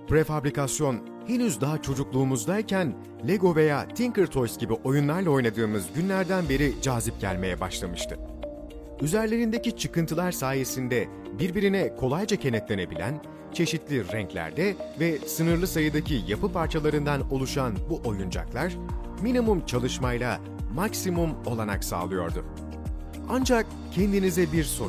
Prefabrikasyon henüz daha çocukluğumuzdayken Lego veya Tinker Toys gibi oyunlarla oynadığımız günlerden beri cazip gelmeye başlamıştı. Üzerlerindeki çıkıntılar sayesinde birbirine kolayca kenetlenebilen, çeşitli renklerde ve sınırlı sayıdaki yapı parçalarından oluşan bu oyuncaklar, minimum çalışmayla maksimum olanak sağlıyordu. Ancak kendinize bir soru